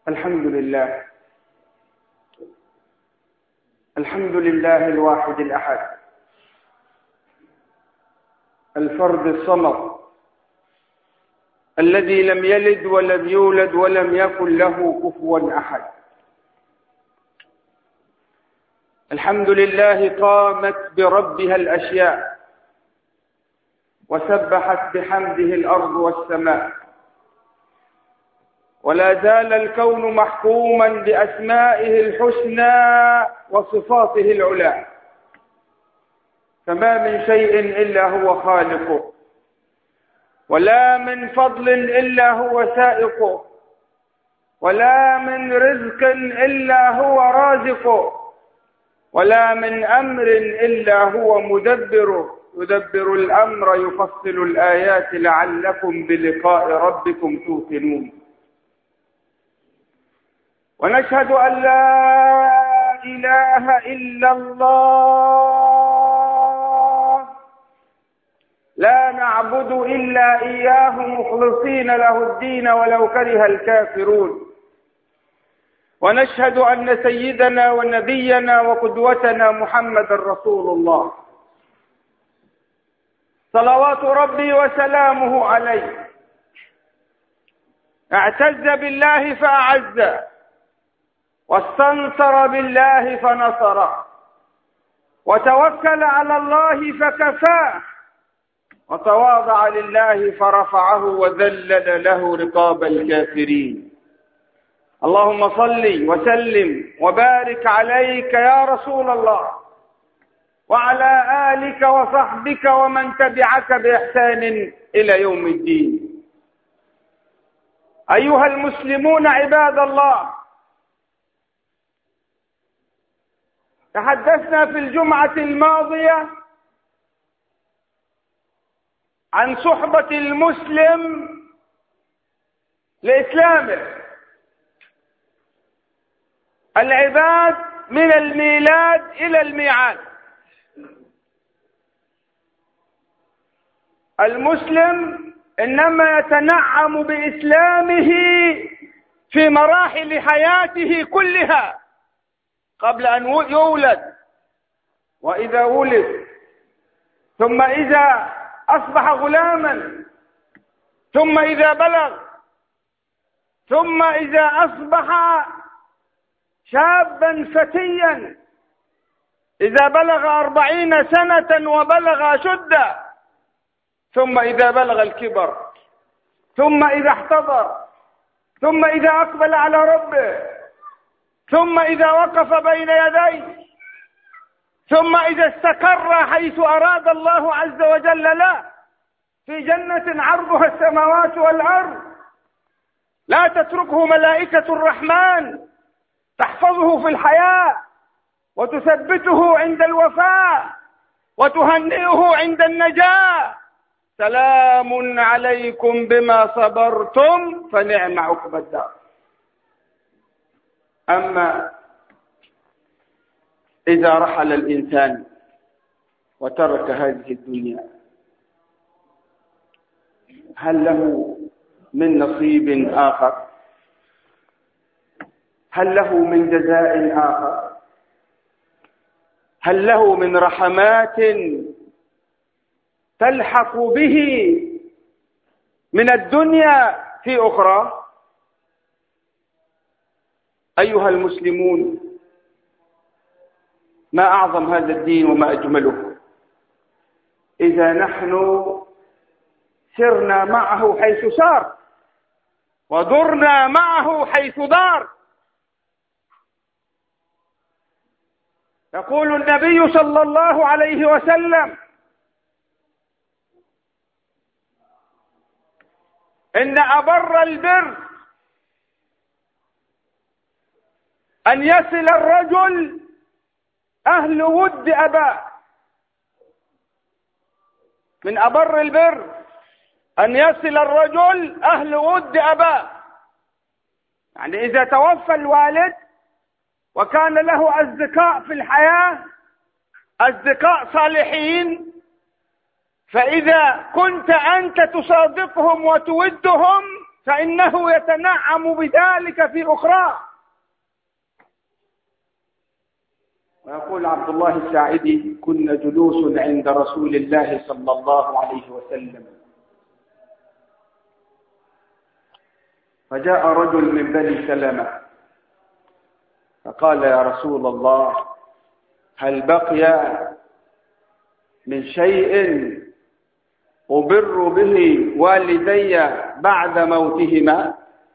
الحمد لله. الحمد لله الواحد الأحد الفرد الصمد الذي لم يلد ولم يولد ولم يكن له كفوا أحد. الحمد لله قامت بربها الأشياء وسبحت بحمده الأرض والسماء، ولا زال الكون محكوما بأسمائه الحسنى وصفاته العلى، فما من شيء إلا هو خالقه، ولا من فضل إلا هو سائقه، ولا من رزق إلا هو رازقه، ولا من أمر إلا هو مدبره، يدبر الأمر يفصل الآيات لعلكم بلقاء ربكم توقنون. ونشهد أن لا إله إلا الله، لا نعبد إلا إياه مخلصين له الدين ولو كره الكافرون. ونشهد أن سيدنا ونبينا وقدوتنا محمد رسول الله، صلوات ربي وسلامه عليه، اعتز بالله فأعز، واستنصر بالله فنصر، وتوكل على الله فكفاه، وتواضع لله فرفعه وذلل له رقاب الكافرين. اللهم صل وسلم وبارك عليك يا رسول الله، وعلى آلك وصحبك ومن تبعك بإحسان إلى يوم الدين. أيها المسلمون عباد الله، تحدثنا في الجمعة الماضية عن صحبة المسلم لإسلامه، العباد من الميلاد إلى الميعاد. المسلم إنما يتنعم بإسلامه في مراحل حياته كلها، قبل أن يولد، وإذا ولد، ثم إذا أصبح غلاما، ثم إذا بلغ، ثم إذا أصبح شابا فتيا، إذا بلغ 40 سنة وبلغ أشده، ثم إذا بلغ الكبر، ثم إذا احتضر، ثم إذا أقبل على ربه، ثم إذا وقف بين يديه، ثم إذا استقر حيث أراد الله عز وجل له في جنة عرضها السماوات والأرض، لا تتركه ملائكة الرحمن تحفظه في الحياة وتثبته عند الوفاة وتهنئه عند النجاة. سلام عليكم بما صبرتم فنعم عقبى الدار. أما إذا رحل الإنسان وترك هذه الدنيا، هل له من نصيب آخر؟ هل له من جزاء آخر؟ هل له من رحمات تلحق به من الدنيا في أخرى؟ أيها المسلمون، ما أعظم هذا الدين وما أجمله إذا نحن سرنا معه حيث سار ودرنا معه حيث دار. يقول النبي صلى الله عليه وسلم: إن أبر البر أن يصل الرجل أهل ود أباه. من أبر البر أن يصل الرجل أهل ود أباه، يعني إذا توفى الوالد وكان له أصدقاء في الحياة، أصدقاء صالحين، فإذا كنت أنت تصادقهم وتودهم فإنه يتنعم بذلك في أخرى. ويقول عبد الله الساعدي: كنا جلوس عند رسول الله صلى الله عليه وسلم، فجاء رجل من بني سلمة فقال: يا رسول الله، هل بقي من شيء أبر به والدي بعد موتهما؟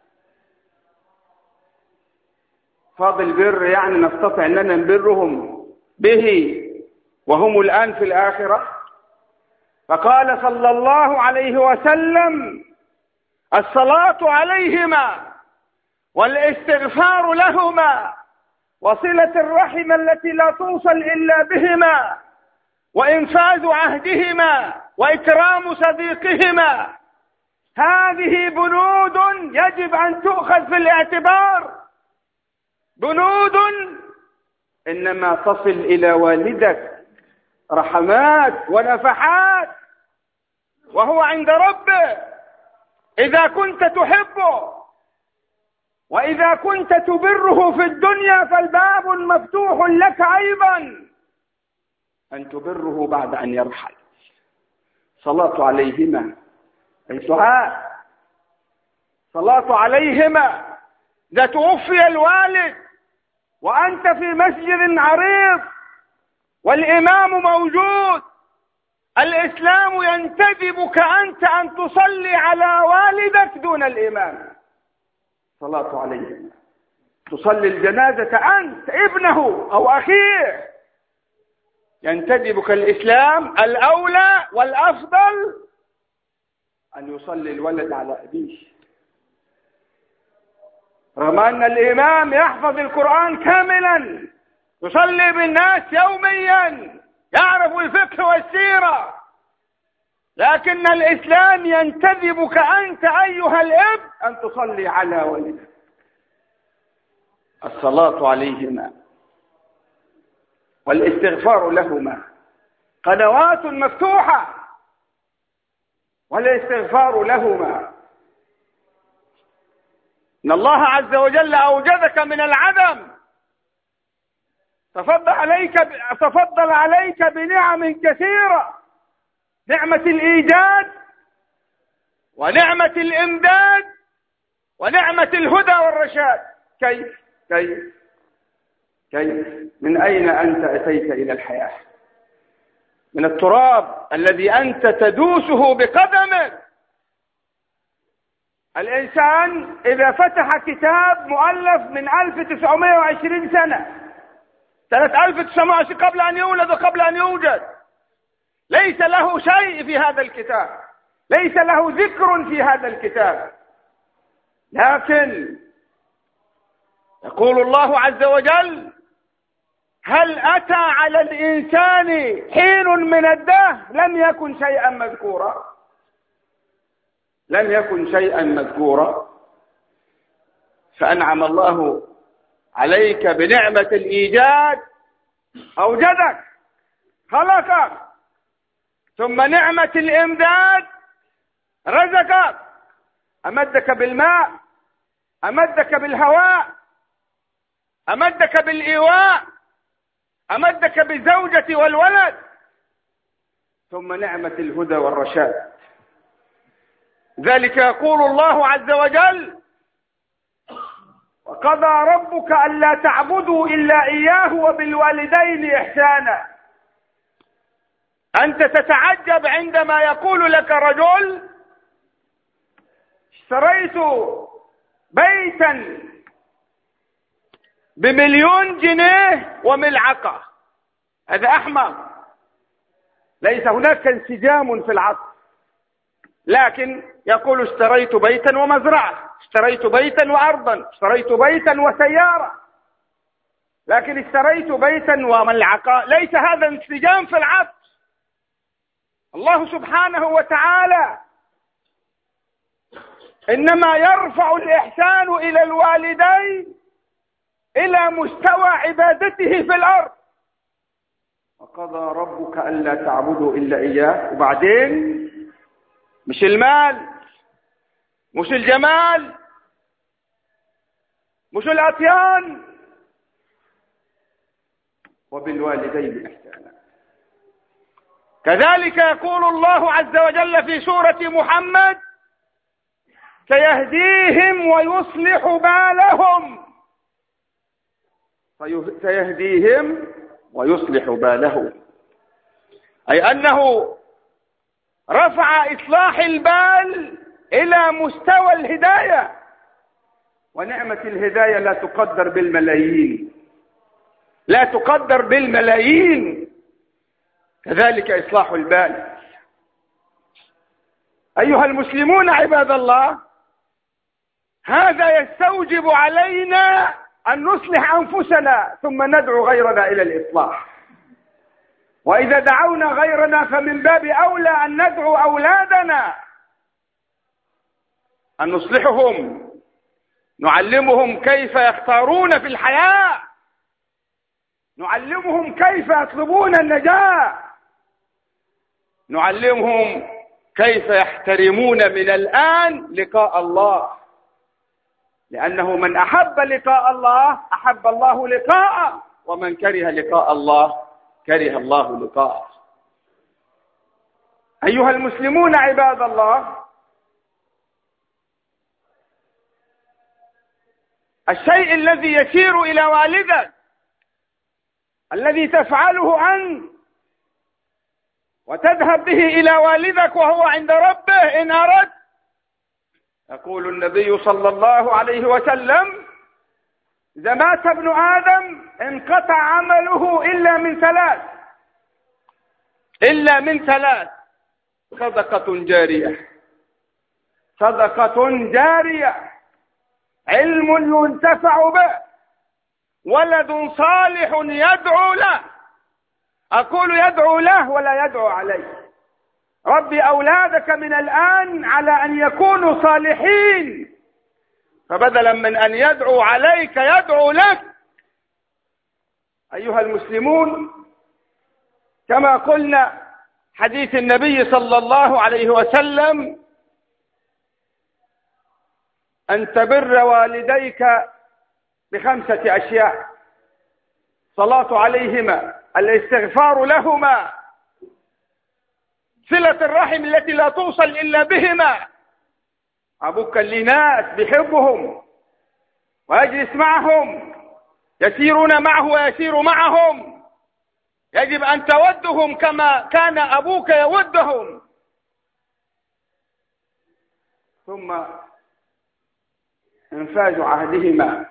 فاضل بر يعني نستطيع أننا نبرهم به وهم الآن في الآخرة؟ فقال صلى الله عليه وسلم: الصلاة عليهما والاستغفار لهما وصلة الرحم التي لا توصل إلا بهما وإنفاذ عهدهما وإكرام صديقهما، هذه بنود يجب أن تؤخذ في الاعتبار، بنود إنما تصل إلى والدك رحمات ونفحات وهو عند ربه إذا كنت تحبه، وإذا كنت تبره في الدنيا فالباب مفتوح لك أيضا أن تبره بعد أن يرحل. صلاة عليهما الدعاء، صلاة عليهما إذا توفي الوالد وأنت في مسجد عريض والإمام موجود، الإسلام ينتدبك أنت أن تصلي على والدك دون الإمام. صلاة عليهما، تصلي الجنازة أنت ابنه أو أخيه، ينتدبك الإسلام الأولى والأفضل أن يصلي الولد على أبيه، رغم أن الإمام يحفظ القرآن كاملا، يصلي بالناس يوميا، يعرف الفقه والسيرة، لكن الإسلام ينتدبك أنت أيها الأب أن تصلي على ولدك. الصلاة عليهما والاستغفار لهما، قنوات مفتوحة، والاستغفار لهما. إن الله عز وجل أوجدك من العدم، تفضل عليك بنعم كثيرة، نعمة الإيجاد ونعمة الإمداد ونعمة الهدى والرشاد. كيف من أين أنت أتيت إلى الحياة؟ من التراب الذي أنت تدوسه بقدمك. الإنسان إذا فتح كتاب مؤلف من 1920 سنة 1920 قبل أن يولد وقبل أن يوجد، ليس له شيء في هذا الكتاب، ليس له ذكر في هذا الكتاب، لكن يقول الله عز وجل: هل أتى على الإنسان حين من الدهر لم يكن شيئا مذكورا؟ لم يكن شيئا مذكورا. فأنعم الله عليك بنعمة الإيجاد، أوجدك، خلقك، ثم نعمة الإمداد، رزقك، أمدك بالماء، أمدك بالهواء، أمدك بالإيواء، أمدك بالزوجة والولد، ثم نعمة الهدى والرشاد. ذلك يقول الله عز وجل: وقضى ربك ألا تعبدوا إلا إياه وبالوالدين إحسانا. أنت تتعجب عندما يقول لك رجل: اشتريت بيتا ب1,000,000 جنيه وملعقة. هذا أحمق، ليس هناك انسجام في العقل، لكن يقول: اشتريت بيتا ومزرعة، اشتريت بيتا وأرضا، اشتريت بيتا وسيارة، لكن اشتريت بيتا وملعقة، ليس هذا انسجام في العقل. الله سبحانه وتعالى إنما يرفع الإحسان إلى الوالدين إلى مستوى عبادته في الأرض. وقضى ربك ألا تعبدوا إلا إياه، وبعدين مش المال، مش الجمال، مش الأطيان. وبالوالدين إحسانا. كذلك يقول الله عز وجل في سورة محمد: سيهديهم ويصلح بالهم. سيهديهم ويصلح بالهم، أي أنه رفع إصلاح البال إلى مستوى الهداية. ونعمة الهداية لا تقدر بالملايين، لا تقدر بالملايين. كذلك إصلاح البال. أيها المسلمون عباد الله، هذا يستوجب علينا أن نصلح أنفسنا ثم ندعو غيرنا إلى الإصلاح. وإذا دعونا غيرنا فمن باب أولى أن ندعو أولادنا، أن نصلحهم، نعلمهم كيف يختارون في الحياة، نعلمهم كيف يطلبون النجاة، نعلمهم كيف يحترمون من الآن لقاء الله، لأنه من أحب لقاء الله أحب الله لقاءه، ومن كره لقاء الله كره الله لقاءه. أيها المسلمون عباد الله، الشيء الذي يشير إلى والدك الذي تفعله أنت وتذهب به إلى والدك وهو عند ربه إن أردت، يقول النبي صلى الله عليه وسلم: إذا مات ابن آدم انقطع عمله إلا من ثلاث: صدقة جارية، صدقة جارية، علم ينتفع به، ولد صالح يدعو له. أقول يدعو له ولا يدعو عليه. ربي أولادك من الآن على أن يكونوا صالحين، فبدلا من أن يدعو عليك يدعو لك. أيها المسلمون، كما قلنا حديث النبي صلى الله عليه وسلم: أن تبر والديك ب5 أشياء: الصلاة عليهما، الاستغفار لهما، صلة الرحم التي لا توصل إلا بهما. أبوك لناس بيحبهم ويجلس معهم، يسيرون معه ويسير معهم، يجب أن تودهم كما كان أبوك يودهم. ثم انفاذ عهدهما.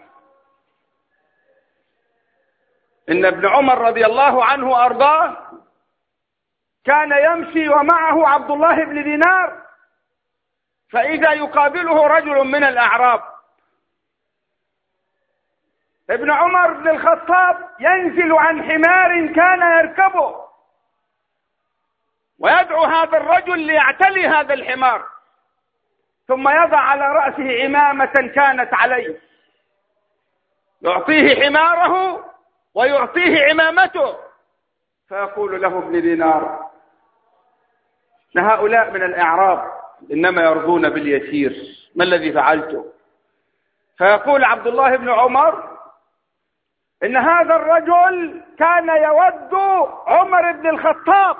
إن ابن عمر رضي الله عنه وأرضاه كان يمشي ومعه عبد الله بن دينار، فإذا يقابله رجل من الأعراب. ابن عمر بن الخطاب ينزل عن حمار كان يركبه ويدعو هذا الرجل ليعتلي هذا الحمار، ثم يضع على رأسه عمامة كانت عليه، يعطيه حماره ويعطيه عمامته، فيقول له ابن دينار: إن هؤلاء من الأعراب إنما يرضون باليسير، ما الذي فعلته؟ فيقول عبد الله بن عمر: إن هذا الرجل كان يود عمر بن الخطاب،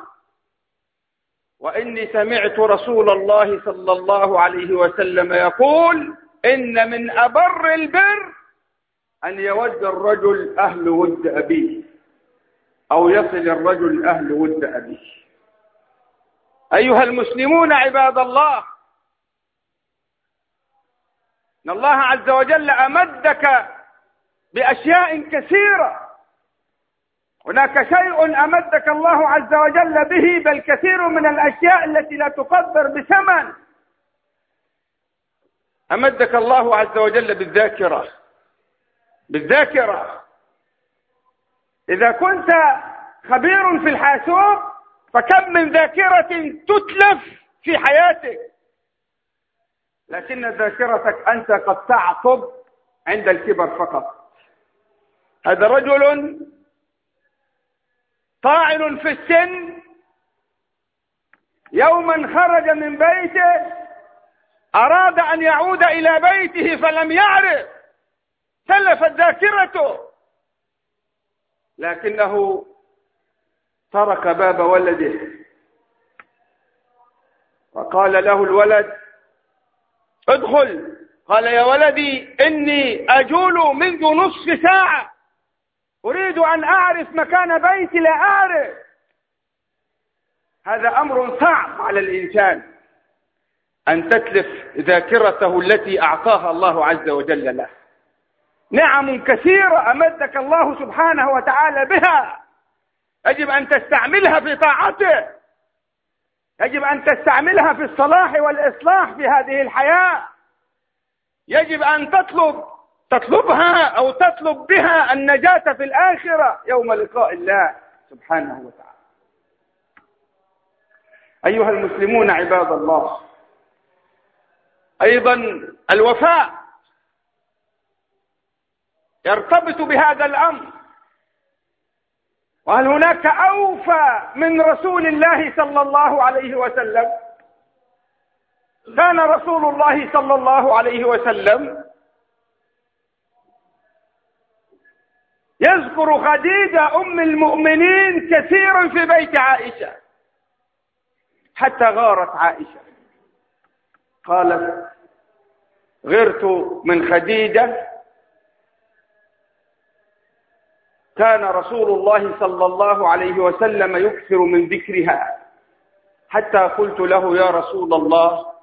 وإني سمعت رسول الله صلى الله عليه وسلم يقول: إن من أبر البر أن يود الرجل أهل ود أبيه، أو يصل الرجل أهل ود أبيه. أيها المسلمون عباد الله، إن الله عز وجل أمدك بأشياء كثيرة. هناك شيء أمدك الله عز وجل به، بل كثير من الأشياء التي لا تقدر بثمن. أمدك الله عز وجل بالذاكرة. إذا كنت خبير في الحاسوب فكم من ذاكرة تتلف في حياتك، لكن ذاكرتك أنت قد تعطب عند الكبر فقط. هذا رجل طاعن في السن، يوما خرج من بيته أراد أن يعود إلى بيته فلم يعرف، تلفت ذاكرته، لكنه ترك باب ولده وقال له الولد ادخل. قال يا ولدي إني أجول منذ نصف ساعة، أريد أن أعرف مكان بيتي لا أعرف. هذا أمر صعب على الإنسان أن تتلف ذاكرته التي أعطاها الله عز وجل له. نعم كثيرة أمدك الله سبحانه وتعالى بها، يجب أن تستعملها في طاعته، يجب أن تستعملها في الصلاح والإصلاح في هذه الحياة. يجب أن تطلبها أو تطلب بها النجاة في الآخرة يوم لقاء الله سبحانه وتعالى. أيها المسلمون عباد الله، أيضا الوفاء يرتبط بهذا الأمر. وهل هناك أوفى من رسول الله صلى الله عليه وسلم؟ كان رسول الله صلى الله عليه وسلم يذكر خديجة أم المؤمنين كثيرا في بيت عائشة، حتى غارت عائشة، قالت غرت من خديجة، كان رسول الله صلى الله عليه وسلم يكثر من ذكرها، حتى قلت له يا رسول الله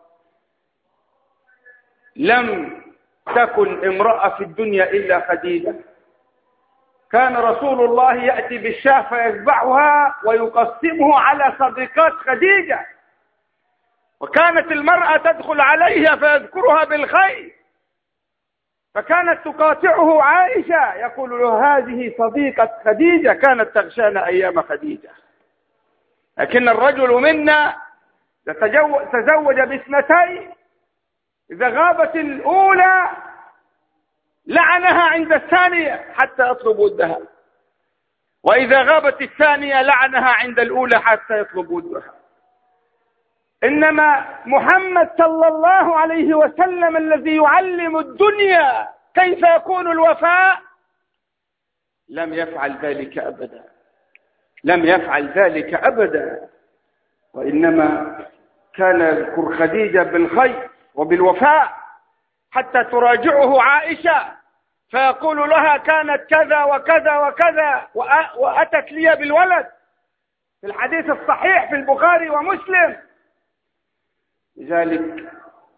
لم تكن امرأة في الدنيا إلا خديجة. كان رسول الله يأتي بالشاة فيذبحها ويقسمه على صديقات خديجة، وكانت المرأة تدخل عليها فيذكرها بالخير، فكانت تقاطعه عائشة يقول له هذه صديقة خديجة كانت تغشانا أيام خديجة. لكن الرجل منا تزوج باثنتين، إذا غابت الأولى لعنها عند الثانية حتى يطلب ودها، وإذا غابت الثانية لعنها عند الأولى حتى يطلب ودها. إنما محمد صلى الله عليه وسلم الذي يعلم الدنيا كيف يكون الوفاء لم يفعل ذلك أبدا، لم يفعل ذلك أبدا، وإنما كان يذكر خديجة بالخير وبالوفاء، حتى تراجعه عائشة فيقول لها كانت كذا وكذا وكذا وأتت لي بالولد، في الحديث الصحيح في البخاري ومسلم. لذلك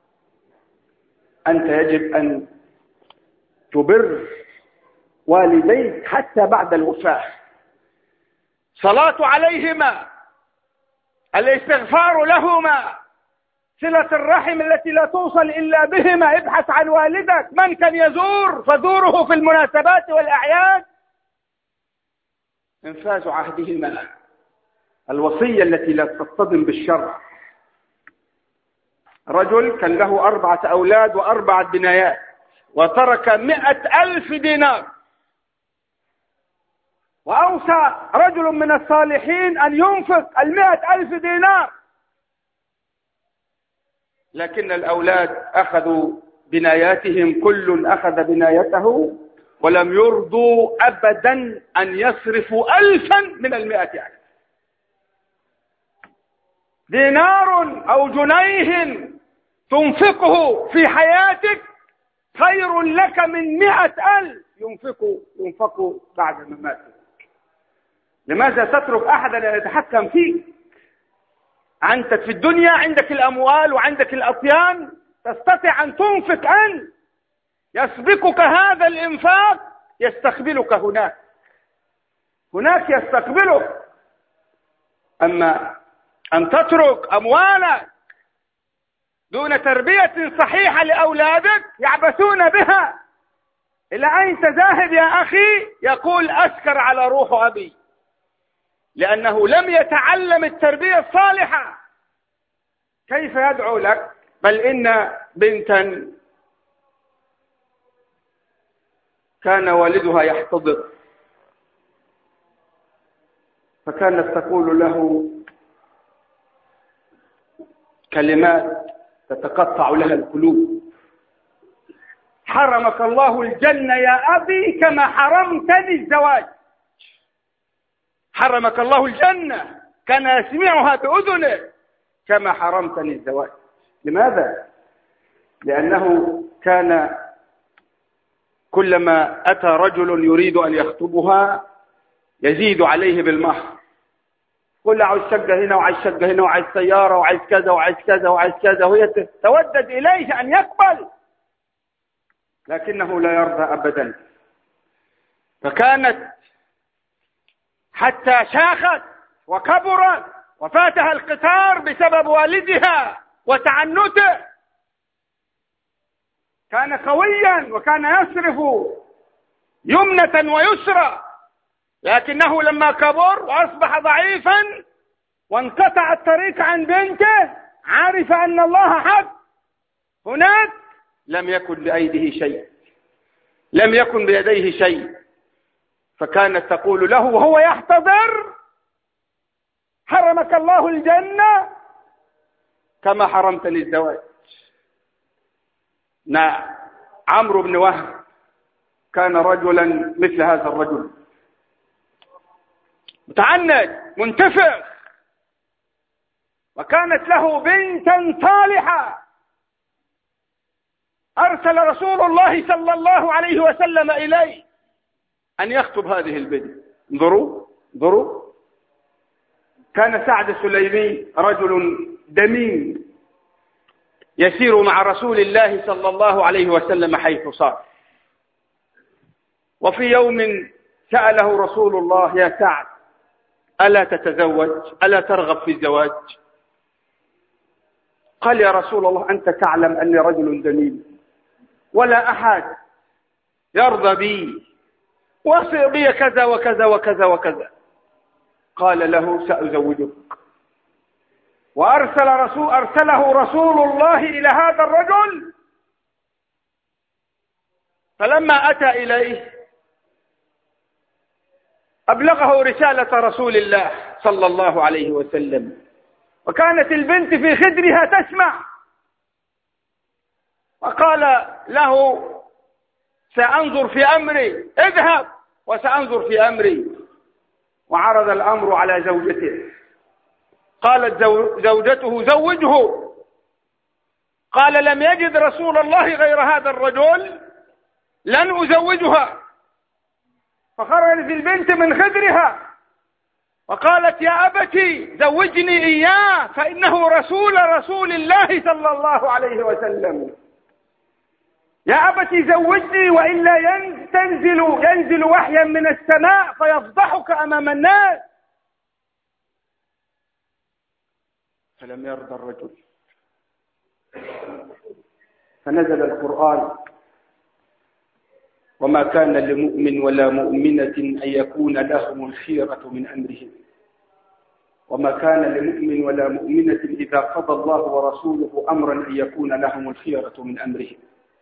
أنت يجب أن تبر والديك حتى بعد الوفاة، صلاة عليهما، الاستغفار لهما، صلة الرحم التي لا توصل إلا بهما. ابحث عن والدك، من كان يزور فزوره في المناسبات والأعياد. انفاذ عهدهما، الوصية التي لا تصطدم بالشرع. رجل كان له 4 أولاد و4 بنايات، وترك 100,000 دينار، وأوصى رجل من الصالحين أن ينفق 100,000 دينار، لكن الأولاد أخذوا بناياتهم، كل أخذ بنايته، ولم يرضوا أبدا أن يصرفوا 1000 من 100,000 دينار أو جنيه تنفقه في حياتك خير لك من 100,000 ينفق بعد مماتك. لماذا تترك أحدا يتحكم فيك؟ أنت في الدنيا عندك الأموال وعندك الأطيان، تستطيع أن تنفق، أن يسبقك هذا الإنفاق يستقبلك هناك يستقبلك. أما أن تترك أموالك دون تربية صحيحة لأولادك يعبثون بها، إلى أين تذاهب يا أخي؟ يقول أسكر على روح أبي، لأنه لم يتعلم التربية الصالحة. كيف يدعو لك؟ بل إن بنتا كان والدها يحتضر، فكانت تقول له كلمات تتقطع لها القلوب. حرمك الله الجنة يا أبي كما حرمتني الزواج. حرمك الله الجنة، كان يسمعها بأذنه، كما حرمتني الزواج. لماذا؟ لأنه كان كلما أتى رجل يريد أن يخطبها يزيد عليه بالمهر، قل عايز شقة هنا وعايز شقة هنا وعايز سيارة وعايز كذا وعايز كذا وعايز كذا، وهي تودد إليه أن يقبل لكنه لا يرضى أبدا. فكانت حتى شاخت وكبرت وفاتها القطار بسبب والدها وتعنته. كان قويا وكان يصرف يمنة ويسرى، لكنه لما كبر وأصبح ضعيفا وانقطع الطريق عن بنته عرف أن الله حق. هناك لم يكن بأيده شيء، لم يكن بيديه شيء، فكانت تقول له وهو يحتضر: حرمك الله الجنة كما حرمتني الزواج. نعم، عمرو بن وهب كان رجلا مثل هذا الرجل، متعنت منتفخ، وكانت له بنتا صالحة. أرسل رسول الله صلى الله عليه وسلم إليه أن يخطب هذه البنت. انظروا، كان سعد السليمي رجل دميم يسير مع رسول الله صلى الله عليه وسلم حيث صار. وفي يوم سأله رسول الله: يا سعد، ألا تتزوج؟ ألا ترغب في الزواج؟ قال: يا رسول الله، أنت تعلم أني رجل دميم ولا أحد يرضى بي، وصي بي كذا وكذا وكذا وكذا. قال له: سأزوجك. أرسله رسول الله إلى هذا الرجل. فلما أتى إليه أبلغه رسالة رسول الله صلى الله عليه وسلم، وكانت البنت في خدرها تسمع. وقال له: سأنظر في أمري، اذهب وسأنظر في أمري. وعرض الأمر على زوجته. قالت زوجته: زوجه. قال: لم يجد رسول الله غير هذا الرجل، لن أزوجها. فخرجت البنت من خدرها وقالت: يا أبتي زوجني إياه فإنه رسول الله صلى الله عليه وسلم. يا أبتي زوجني وإلا ينزل وحيا من السماء فيفضحك أمام الناس. فلم يرضى الرجل، فنزل القرآن: وما كان لمؤمن ولا مؤمنة أن يكون لهم الخيرة من أمرهم، وما كان لمؤمن ولا مؤمنة إذا قضى الله ورسوله أمرا أن يكون لهم الخيرة من أمرهم.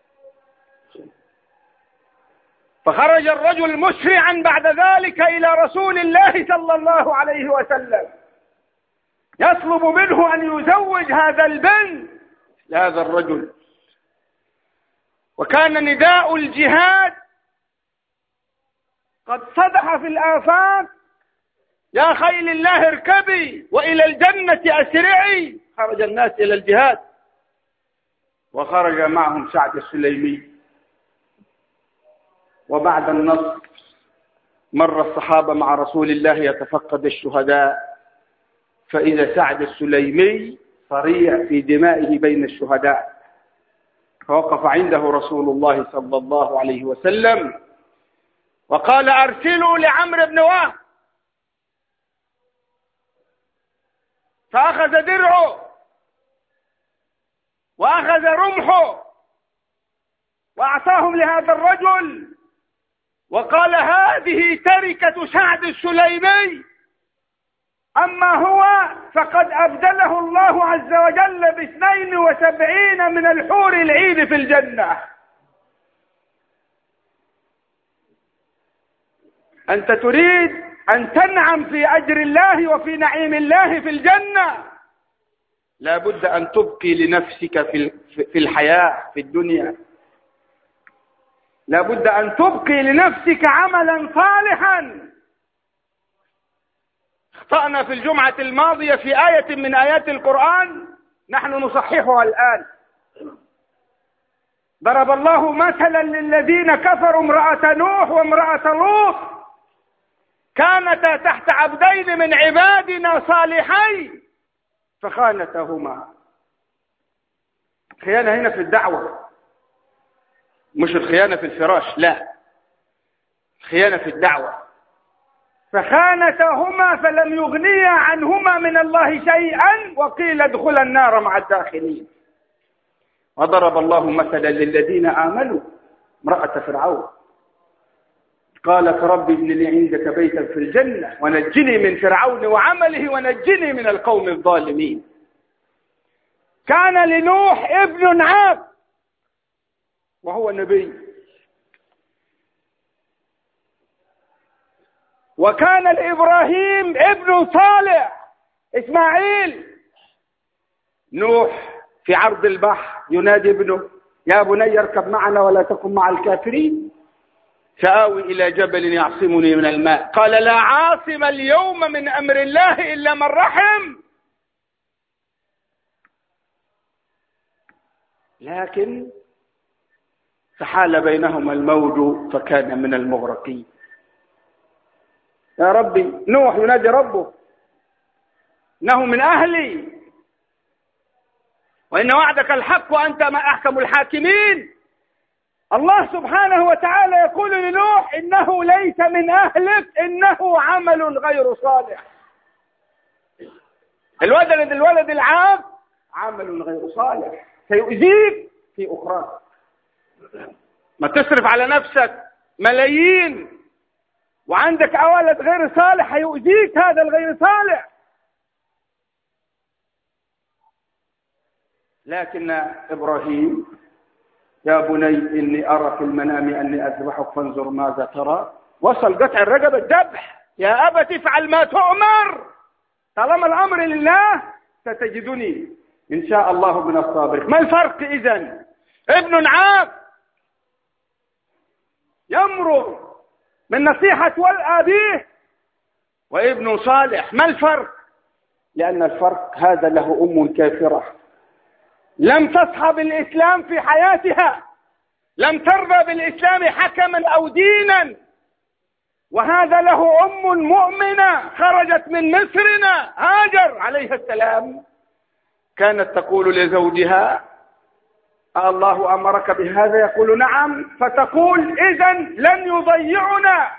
فخرج الرجل مسرعا بعد ذلك إلى رسول الله صلى الله عليه وسلم يطلب منه أن يزوج هذا البنت لهذا الرجل. وكان نداء الجهاد قد صدح في الآفاق: يا خيل الله اركبي وإلى الجنة أسرعي. خرج الناس إلى الجهاد، وخرج معهم سعد السليمي. وبعد النصر مر الصحابة مع رسول الله يتفقد الشهداء، فإذا سعد السليمي صريع في دمائه بين الشهداء. فوقف عنده رسول الله صلى الله عليه وسلم وقال: أرسلوا لعمرو بن وهب. فأخذ درعه وأخذ رمحه وأعطاهم لهذا الرجل، وقال: هذه تركة سعد السليمي، أما هو فقد أبدله الله عز وجل ب72 من الحور العين في الجنة. أنت تريد أن تنعم في أجر الله وفي نعيم الله في الجنة، لا بد أن تبقي لنفسك في الحياة في الدنيا، لا بد أن تبقي لنفسك عملا صالحا. اخطأنا في الجمعة الماضية في آية من آيات القرآن نحن نصححها الآن. ضرب الله مثلا للذين كفروا امرأة نوح وامرأة لوط كانتا تحت عبدين من عبادنا صالحين فخانتهما. خيانة هنا في الدعوة، مش الخيانة في الفراش، لا، خيانة في الدعوة. فخانتهما فلم يغنيا عنهما من الله شيئا وقيل ادخلا النار مع الداخلين. وضرب الله مثلا للذين آمنوا امرأة فرعون قالت رب ابن لي عندك بيتا في الجنة ونجني من فرعون وعمله ونجني من القوم الظالمين. كان لنوح ابن عاق وهو نبي، وكان لإبراهيم ابن صالح إسماعيل. نوح في عرض البحر ينادي ابنه يا بني اركب معنا ولا تكن مع الكافرين سآوي إلى جبل يعصمني من الماء قال لا عاصم اليوم من أمر الله إلا من رحم. لكن فحال بينهما الموج فكان من المغرقين. يا ربي، نوح ينادي ربه إنه من أهلي وإن وعدك الحق وأنت ما أحكم الحاكمين. الله سبحانه وتعالى يقول لنوح إنه ليس من أهلك إنه عمل غير صالح. الولد العاق عمل غير صالح سيؤذيك في أخراك. ما تصرف على نفسك ملايين وعندك ولد غير صالح هيؤذيك هذا الغير صالح. لكن إبراهيم يا بني إني أرى في المنام أني أذبحك فانظر ماذا ترى. وصل قطع الرقبة الذبح. يا أبت افعل ما تؤمر طالما الأمر لله ستجدني إن شاء الله من الصابرين. ما الفرق إذن؟ ابن عاق يمرر من نصيحة أبيه وابن صالح. ما الفرق؟ لأن الفرق هذا له أم كافرة لم تصحب الإسلام في حياتها، لم ترضى بالإسلام حكما أو دينا، وهذا له أم مؤمنة خرجت من مصرنا هاجر عليها السلام كانت تقول لزوجها الله أمرك بهذا؟ يقول نعم، فتقول إذن لن يضيعنا.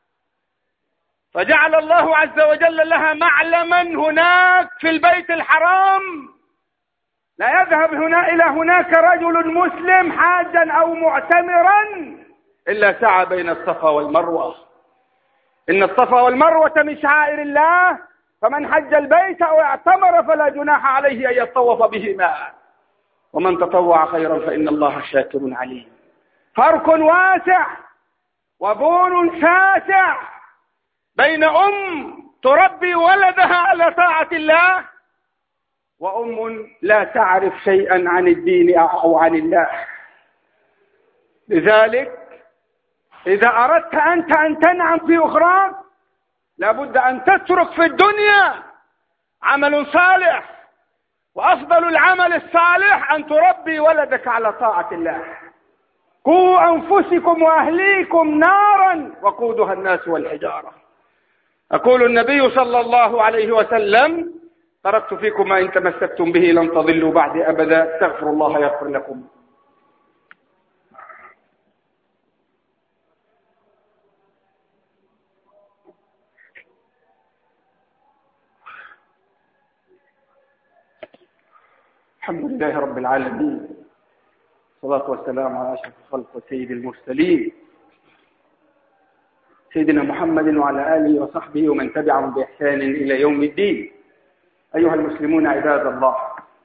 فجعل الله عز وجل لها معلما هناك في البيت الحرام لا يذهب إلى هناك رجل مسلم حاجا أو معتمرا إلا سعى بين الصفا والمروة. إن الصفا والمروة من شعائر الله فمن حج البيت أو اعتمر فلا جناح عليه أن يطوف بهما ومن تطوع خيرا فإن الله شاكر عليم. فرق واسع وبون شاسع بين تربي ولدها على طاعة الله وأم لا تعرف شيئا عن الدين أو عن الله. لذلك إذا أردت أنت أن تنعم في أخراك لابد أن تترك في الدنيا عمل صالح، وأفضل العمل الصالح أن تربي ولدك على طاعة الله. قوا أنفسكم وأهليكم نارا وقودها الناس والحجارة. أقول النبي صلى الله عليه وسلم تركت فيكم ما إن تمسكتم به لن تضلوا بعد أبدا. استغفر الله يغفر لكم. الحمد لله رب العالمين، والصلاة والسلام على أشرف الخلق وسيد المرسلين سيدنا محمد وعلى آله وصحبه ومن تبعهم بإحسان إلى يوم الدين. أيها المسلمون عباد الله،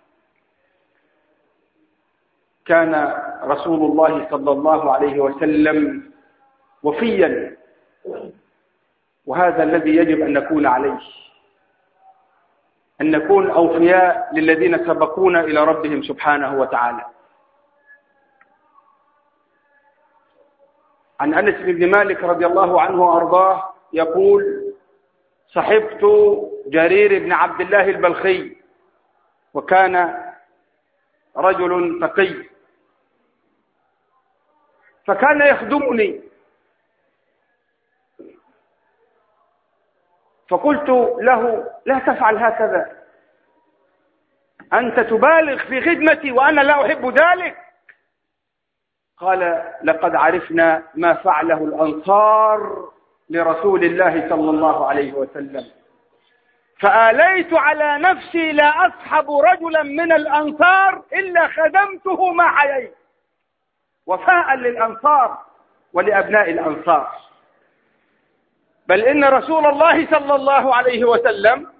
كان رسول الله صلى الله عليه وسلم وفيا، وهذا الذي يجب أن نكون عليه. أن نكون أوفياء للذين سبقونا إلى ربهم سبحانه وتعالى. عن أنس بن مالك رضي الله عنه وأرضاه يقول: صحبت جرير بن عبد الله البلخي، وكان رجل تقي، فكان يخدمني، فقلت له: لا تفعل هكذا، أنت تبالغ في خدمتي وأنا لا أحب ذلك. قال: لقد عرفنا ما فعله الأنصار لرسول الله صلى الله عليه وسلم، فآليت على نفسي لا أصحب رجلا من الأنصار إلا خدمته ما حييت، وفاء للأنصار ولأبناء الأنصار. بل إن رسول الله صلى الله عليه وسلم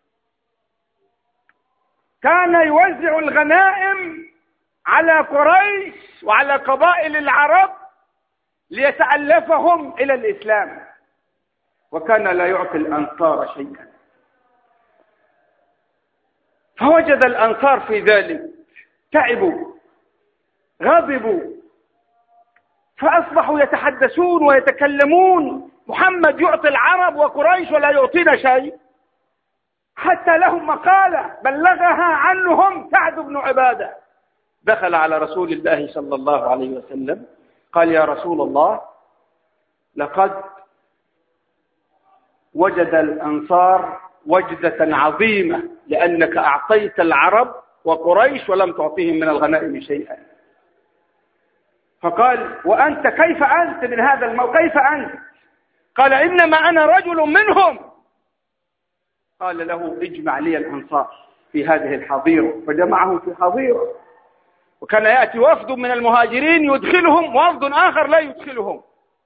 كان يوزع الغنائم على قريش وعلى قبائل العرب ليتألفهم إلى الإسلام، وكان لا يعطي الأنصار شيئا. فوجد الأنصار في ذلك، تعبوا غضبوا، فأصبحوا يتحدثون ويتكلمون: محمد يعطي العرب وقريش ولا يعطينا شيء. حتى لهم مقالة بلغها عنهم سعد بن عبادة، دخل على رسول الله صلى الله عليه وسلم قال: يا رسول الله، لقد وجد الأنصار وجدة عظيمة لأنك أعطيت العرب وقريش ولم تعطيهم من الغنائم شيئا. فقال: وأنت كيف أنت من هذا الموقف؟ كيف أنت؟ قال: إنما أنا رجل منهم. قال له: اجمع لي الأنصار في هذه الحظيرة، فجمعهم في حظيرة، وكان يأتي وفد من المهاجرين يدخلهم وفد آخر لا يدخلهم.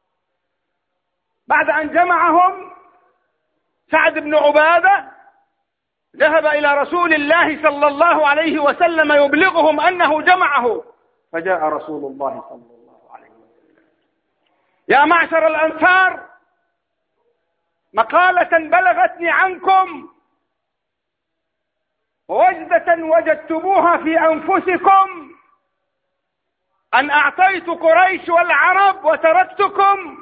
بعد أن جمعهم سعد بن عبادة ذهب إلى رسول الله صلى الله عليه وسلم يبلغهم أنه جمعه، فجاء رسول الله صلى الله عليه وسلم: يا معشر الأنصار، مقالة بلغتني عنكم ووجدة وجدتموها في أنفسكم أن أعطيت قريش والعرب وتركتكم.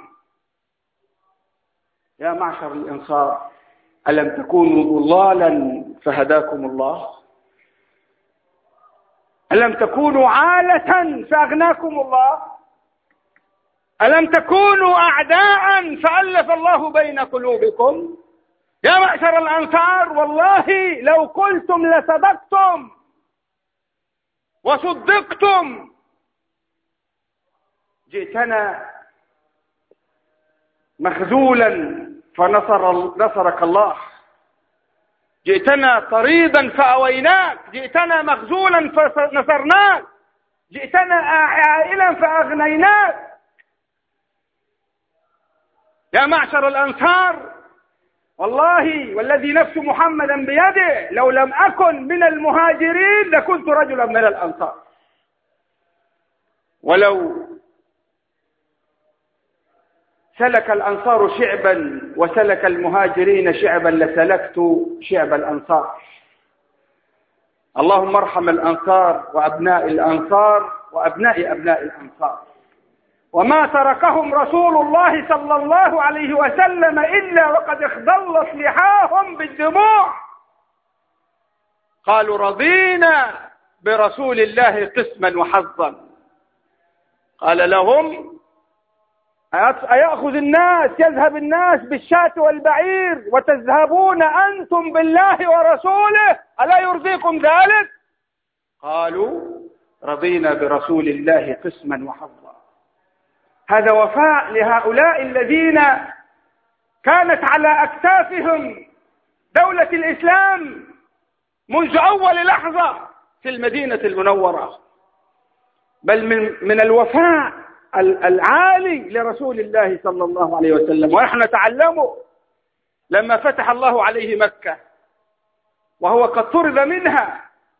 يا معشر الأنصار، ألم تكونوا ضلالا فهداكم الله؟ ألم تكونوا عالة فأغناكم الله؟ ألم تكونوا أعداء فألف الله بين قلوبكم؟ يا معشر الأنصار، والله لو قلتم لصدقتم وصدقتم. جئتنا مخذولا فنصرك الله، جئتنا طريدا فأويناك، جئتنا مخذولا فنصرناك، جئتنا عائلا فأغنيناك. يا معشر الأنصار، والله والذي نفس محمدا بيده لو لم أكن من المهاجرين لكنت رجلا من الأنصار، ولو سلك الأنصار شعبا وسلك المهاجرين شعبا لسلكت شعب الأنصار. اللهم ارحم الأنصار وأبناء الأنصار وأبناء أبناء الأنصار. وما تركهم رسول الله صلى الله عليه وسلم إلا وقد اخضلت لحاهم بالدموع. قالوا: رضينا برسول الله قسما وحظا. قال لهم: أيأخذ الناس، يذهب الناس بالشاة والبعير وتذهبون أنتم بالله ورسوله؟ ألا يرضيكم ذلك؟ قالوا: رضينا برسول الله قسما وحظا. هذا وفاء لهؤلاء الذين كانت على أكتافهم دولة الإسلام منذ أول لحظة في المدينة المنورة، بل من الوفاء العالي لرسول الله صلى الله عليه وسلم. ونحن نتعلمه لما فتح الله عليه مكة وهو قد طرد منها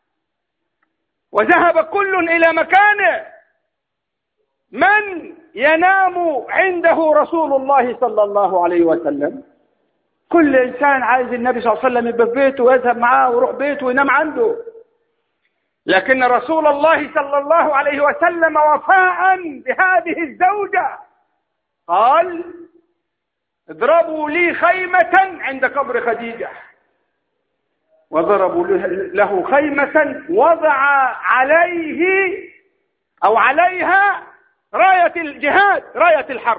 وذهب كل إلى مكانه، من ينام عنده رسول الله صلى الله عليه وسلم؟ كل إنسان عايز النبي صلى الله عليه وسلم يبقى في بيته ويذهب معاه ويروح بيته وينام عنده، لكن رسول الله صلى الله عليه وسلم وفاء بهذه الزوجة قال اضربوا لي خيمة عند قبر خديجة، وضربوا له خيمة وضع عليه أو عليها راية الجهاد، راية الحرب،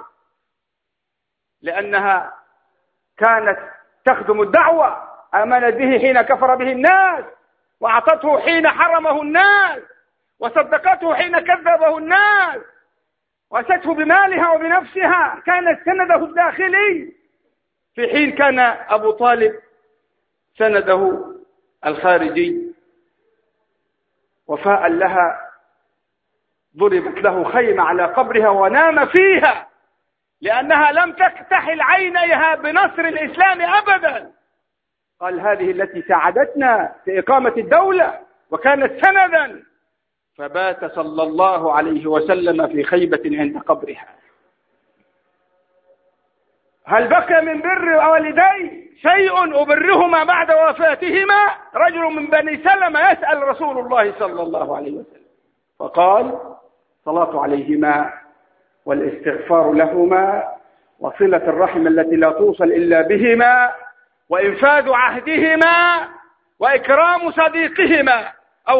لأنها كانت تخدم الدعوة، آمنت به حين كفر به الناس، وأعطته حين حرمه الناس، وصدقته حين كذبه الناس، وأسته بمالها وبنفسها، كانت سنده الداخلي، في حين كان أبو طالب سنده الخارجي. وفاء لها ضربت له خيمة على قبرها ونام فيها، لأنها لم تكتحل عينيها بنصر الإسلام أبدا. قال هذه التي ساعدتنا في إقامة الدولة وكانت سندا. فبات صلى الله عليه وسلم في خيبة عند قبرها. هل بقي من بر والدي شيء أبرهما بعد وفاتهما؟ رجل من بني سلمة يسأل رسول الله صلى الله عليه وسلم، فقال الصلاة عليهما والاستغفار لهما وصلة الرحم التي لا توصل إلا بهما وإنفاذ عهدهما وإكرام صديقهما،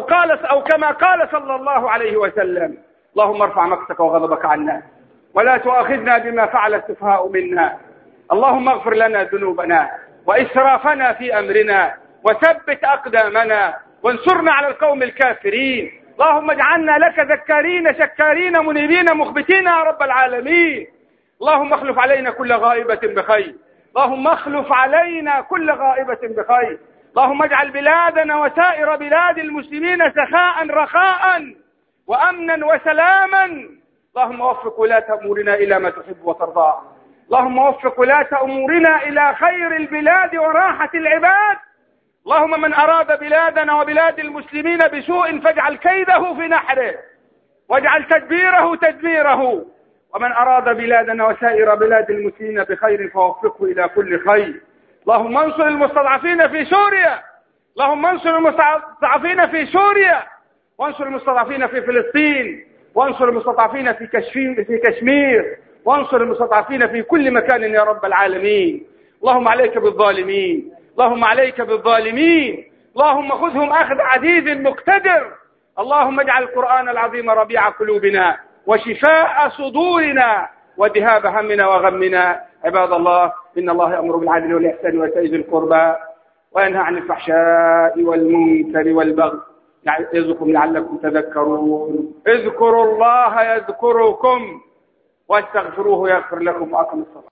أو كما قال صلى الله عليه وسلم اللهم ارفع مقتك وغضبك عنا ولا تؤاخذنا بما فعل السفهاء منا، اللهم اغفر لنا ذنوبنا وإسرافنا في أمرنا وثبت أقدامنا وانصرنا على القوم الكافرين، اللهم اجعلنا لك ذكارين شكارين منيبين مخبتين يا رب العالمين، اللهم اخلف علينا كل غائبة بخير، اللهم اخلف علينا كل غائبة بخير، اللهم اجعل بلادنا وسائر بلاد المسلمين سخاء رخاء وأمنا وسلاما، اللهم وفق ولاة أمورنا إلى ما تحب وترضى، اللهم وفق ولاة أمورنا إلى خير البلاد وراحة العباد، اللهم من أراد بلادنا وبلاد المسلمين بسوء فاجعل كيده في نحره واجعل تدبيره تدميره، ومن أراد بلادنا وسائر بلاد المسلمين بخير فوفقه إلى كل خير، اللهم انصر المستضعفين في سوريا، اللهم انصر المستضعفين في سوريا، وانصر المستضعفين في فلسطين، وانصر المستضعفين في كشمير، وانصر المستضعفين في كل مكان يا رب العالمين. اللهم عليك بالظالمين، اللهم عليك بالظالمين، اللهم خذهم أخذ عزيز مقتدر، اللهم اجعل القرآن العظيم ربيع قلوبنا وشفاء صدورنا وذهاب همنا وغمنا. عباد الله، إن الله يأمر بالعدل والإحسان وإيتاء ذي القربى وينهى عن الفحشاء والمنكر والبغي يعظكم لعلكم تذكرون. اذكروا الله يذكركم واستغفروه يغفر لكم وأقم الصلاة.